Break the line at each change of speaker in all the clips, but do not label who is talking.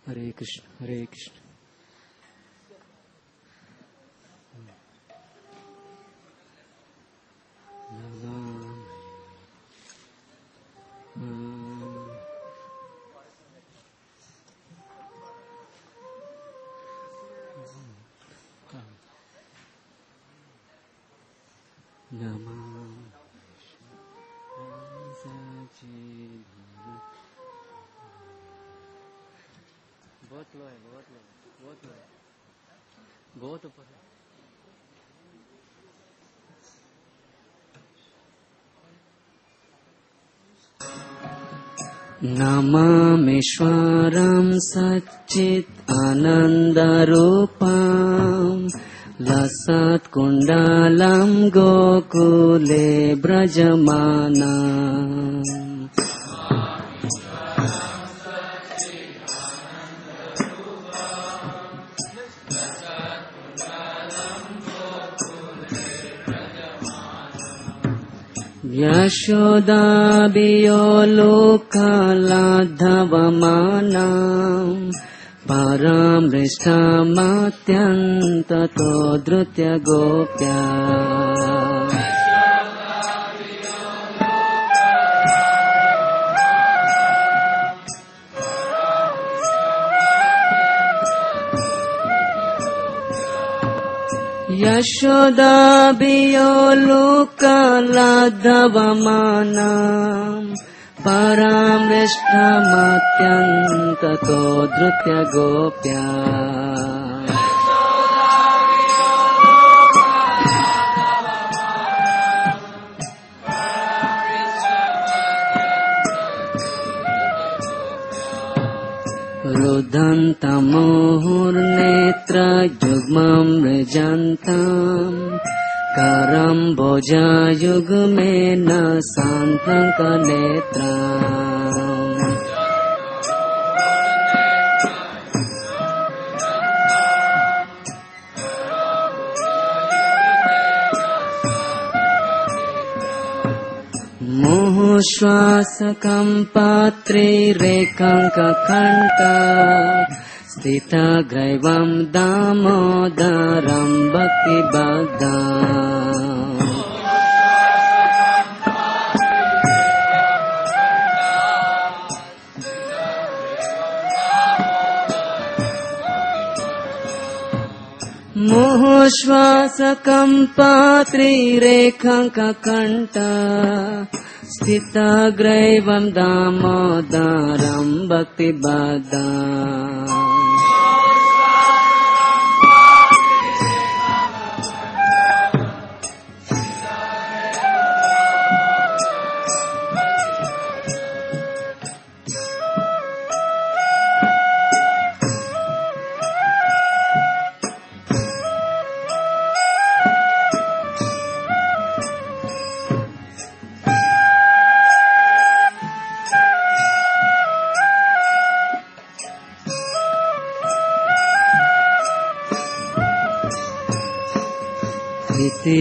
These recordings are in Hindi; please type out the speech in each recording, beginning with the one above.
हरे कृष्ण हरे कृष्ण। बहुत लो है, बहुत लो, बहुत लो, बहुत ऊपर है। नमामीश्वरं सच्चित् आनन्दरूपं लसत्कुण्डलं गोकुले व्रजमानम्। यशोदाभियो लोकालाद्धवमानं परामृष्टमत्यन्ततो धृत्य गोप्या। यशोदाभियो लोकालाद्धवमानं परामृष्टमत्यन्ततो धृत्य गोप्या। रुदन्तमुहुर्नेत्रयुग्मं मृजन्तं करं भुजयुग्मेन सान्त्वकनेत्रम्। मुहुश्वासकम्पात्रिरेकङ्ककण्ठ स्थितग्रैवं दामोदरं भक्तिबद्धम्। मुहुश्वासकम्पात्रिरेकङ्ककण्ठ स्थितग्रैवं दामोदरं भक्तिबद्धम्। इति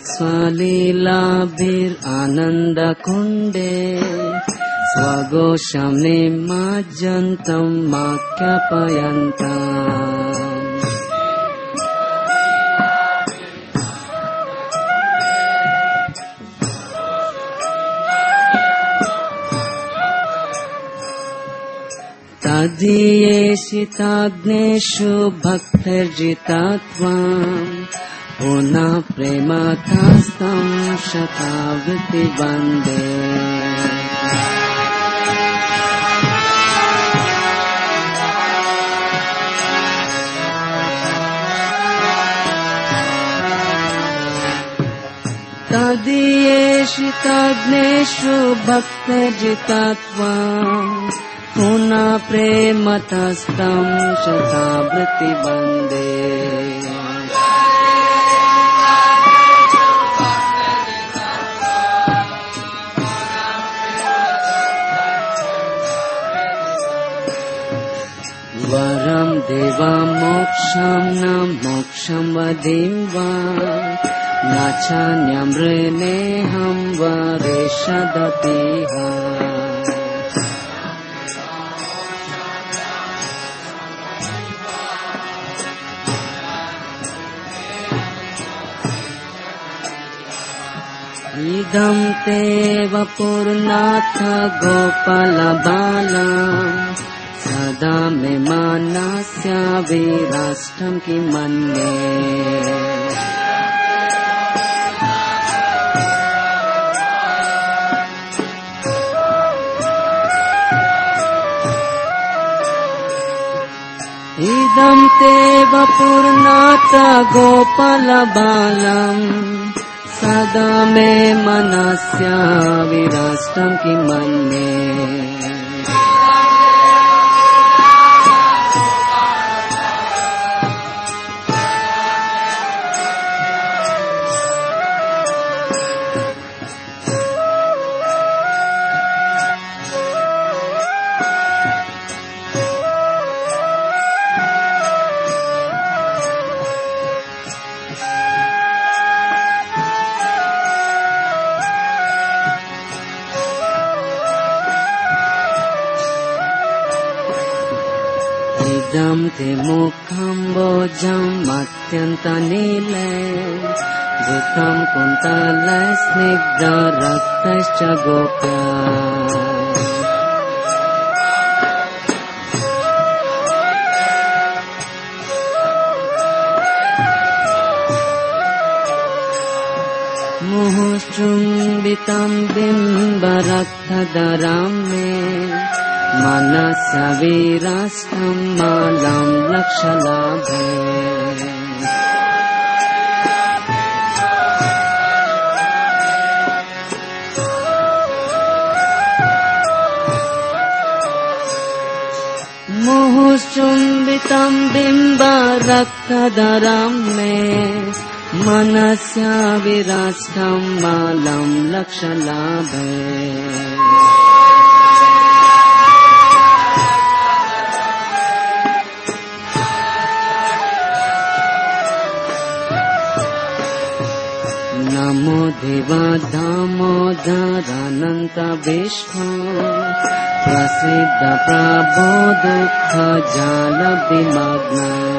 धृक्स्वलीलाभिरानन्दकुण्डे स्वघोषं निमज्जन्तं माख्यापयन्तम्। तदीयेषिताग्नेषु भक्तिर्जितात्वम् पुनः प्रेमतस्तं शतावृत्ति वन्दे। तदीयेषिताग्नेषु भक्तिर्जितात्वम् पुनः प्रेमतस्तं शतावृत्ति वन्दे। वरं देवं मोक्षं न मोक्षं वदिं वा न चान्यमृणेऽहं वरेषदतिः। इदं ते वपुर्नाथ गोपालबालम् सदा मे मनस्य विराष्टं किमन्ये इदं ते वपुर्नाथ गोपालबालम् सदा मे मनस्य विराष्टं किमन्ये इदं ते मुखं भोजम् अत्यन्तनीले धृतं कुन्तले स्निग्धरक्तश्च गोप्या मुहुश्चुम्बितं बिम्बरक्तधरां मे मनस्य विराष्टं मालं लक्षलाभे मुहुश्चुम्बितं बिम्बरक्तधरां मे मनस्य विराष्टं मालं लक्षलाभे नमो देवा दामोदरानन्त विष्णु प्रसिद्ध प्रभो दुःख जाल विमग्न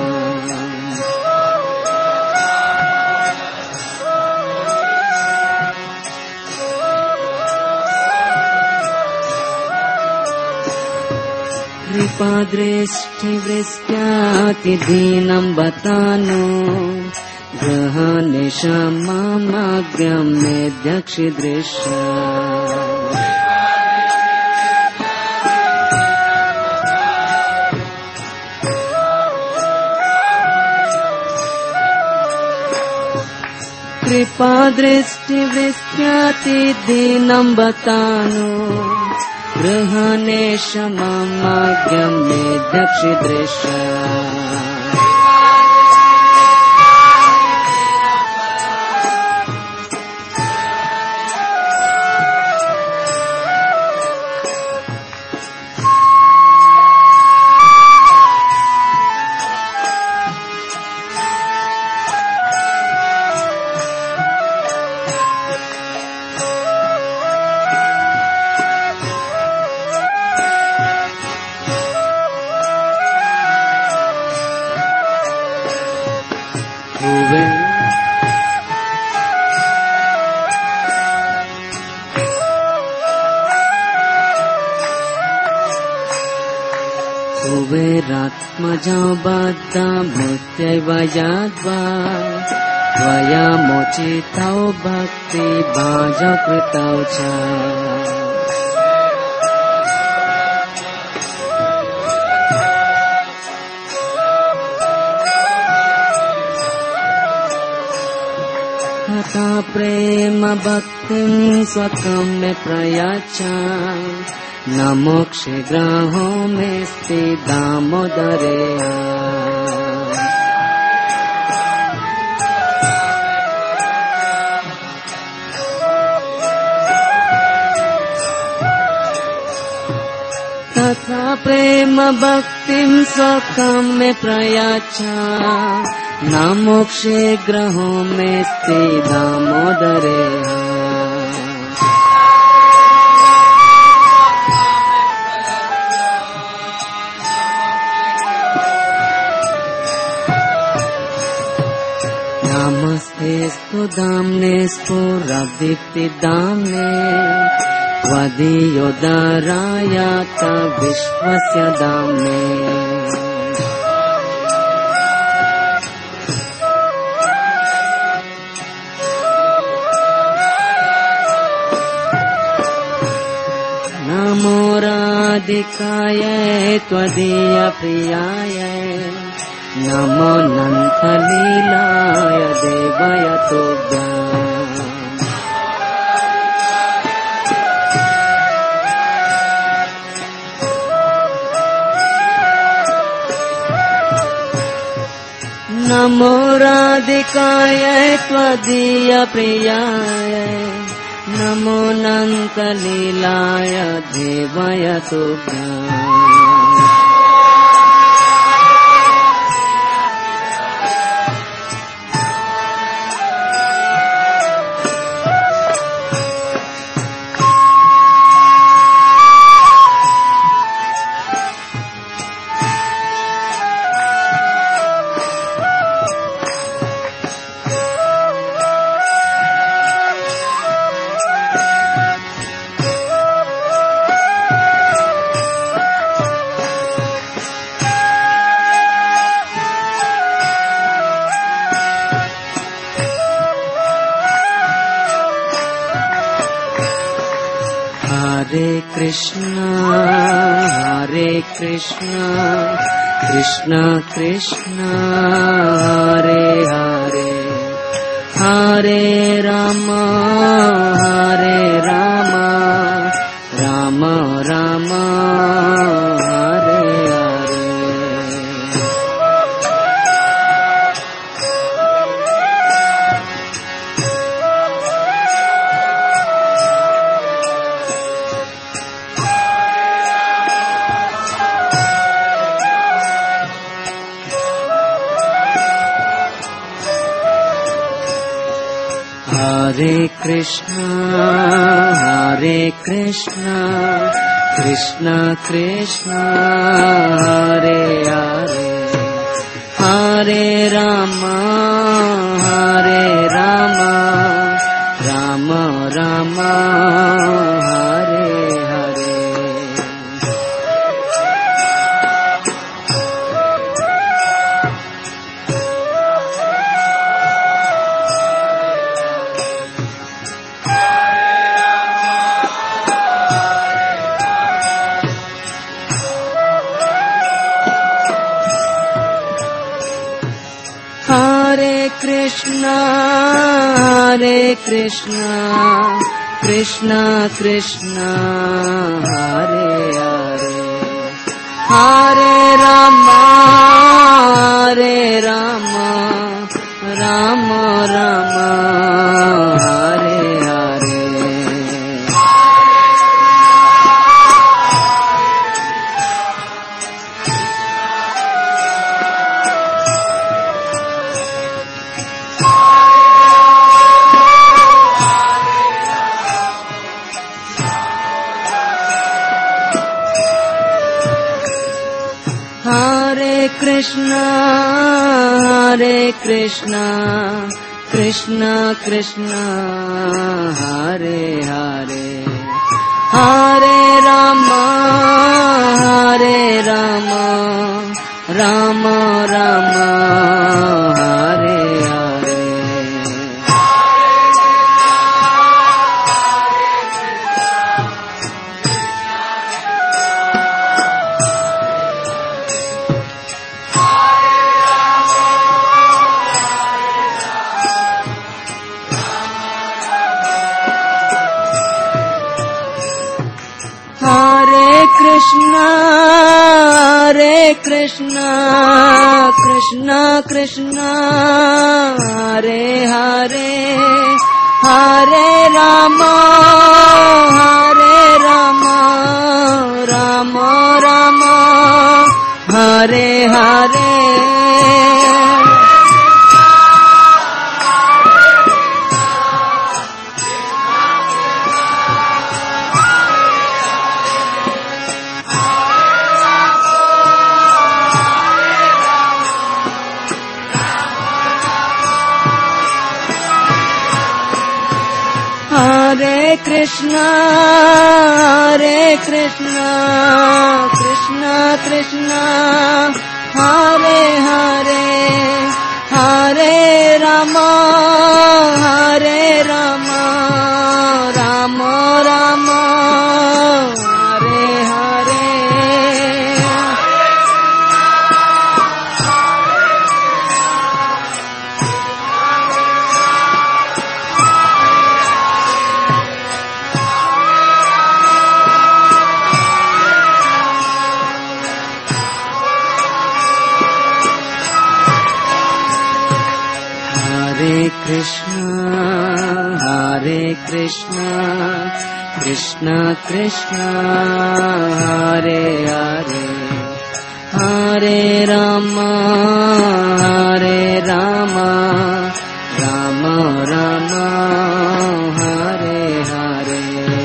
कृपादृष्टिवृष्ट्यातिदीनं बतानु ग्रहणे क्षमामग्र्यं मेध्यक्षिदृश्य कृपादृष्टिवृष्ट्यातिदीनं बतानु ग्रहणे क्षमामग्र्यं मेध्यक्षिदृश्य कुबेरात्मजो बद्धमूर्त्यैव यद्वा त्वया मोचितौ भक्तिभाजकृतौ च तथा प्रेम भक्तिं स्वकं मे प्रयच्छ न मोक्षे ग्रहो मेऽस्ति दामोदरेया तथा प्रेम भक्तिं स्वकं मे प्रयच्छ न मोक्षे ग्रहो मेऽस्ति दामोदरेया नाम स्वस्तिस्तु दाम्ने स्फुरदीप्तिदाम्ने त्वदीयोदरायात विश्वस्य दाम्ने नमो राधिकाय त्वदीयप्रियाय नमो नन्थलीलाय देवाय तुभ्यम् नमो राधिकाय त्वदीयप्रियाय नमो नन्तलीलाय देवाय तुभ्यम् Hare Krishna, Krishna Krishna, Hare Hare, Hare Rama, Rama Rama, Hare Hare. Hare Krishna, Krishna Krishna, Hare Hare, Hare Rama, Rama Rama, Hare Hare. Hare Krishna, Krishna Krishna, Hare Hare, Hare Rama, Rama Rama, Hare Hare. Hare Krishna, Krishna Krishna, Hare Hare, Hare Rama, Rama Rama, Hare Hare. Hare Krishna, Krishna Krishna, Hare Hare, Hare Rama, Rama Rama, Hare Hare. Krishna Krishna Krishna Hare Hare Hare Rama Rama Rama Hare Hare Hare Krishna Krishna Krishna Hare Hare Hare Rama Rama Rama Hare Hare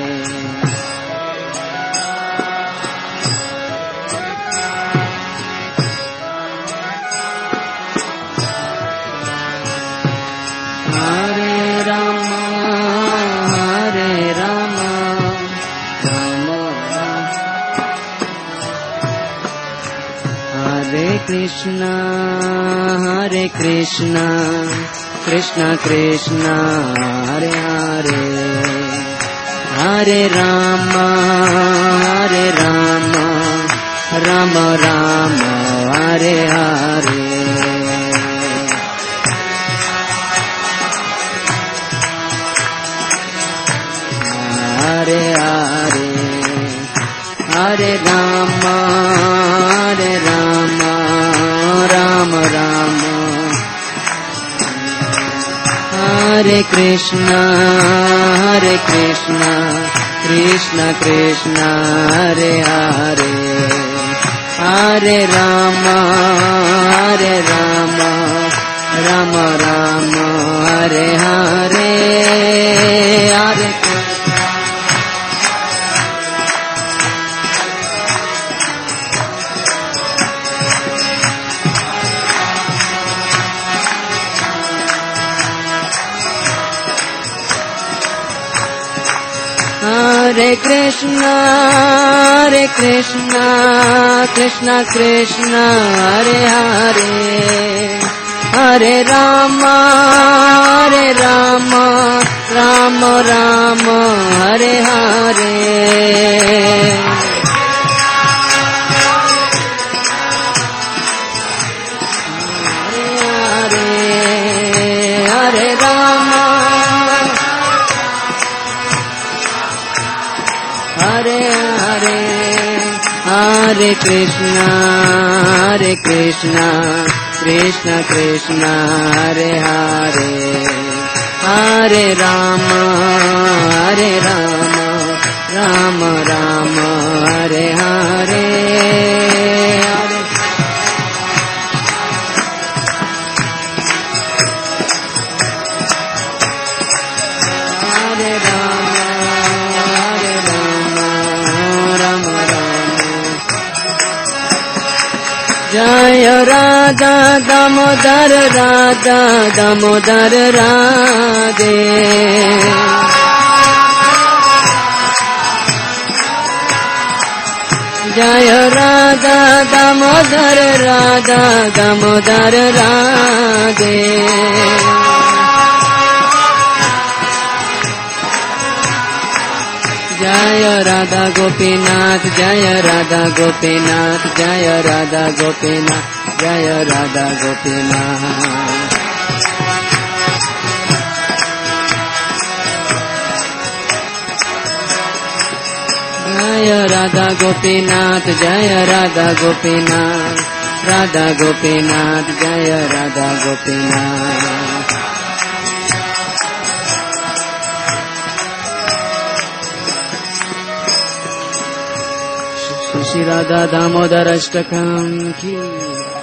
Hare Krishna Krishna Krishna Hare Hare Hare Rama Rama Rama Hare Hare Hare Hare Hare Rama Rama Rama Hare Krishna Krishna Krishna Hare Hare Hare Rama Rama Rama Hare Hare Hare Hare Krishna Krishna Krishna Hare Hare Hare Rama Rama Rama Hare Hare Hare Rama Hare Hare Hare Krishna Krishna Krishna Hare Hare Hare Rama Rama Rama Hare Hare Hare Rama Jai Radha Damodar Radhe Jai Radha Damodar Radhe Jaya Radha Gopinath Jaya Radha Gopinath Jaya Radha Gopinath Jaya Radha Gopinath Jaya Radha Gopinath Jaya Radha Gopinath Radha Gopinath Jaya Radha Gopinath Shri Radha Damodar Ashtakam ki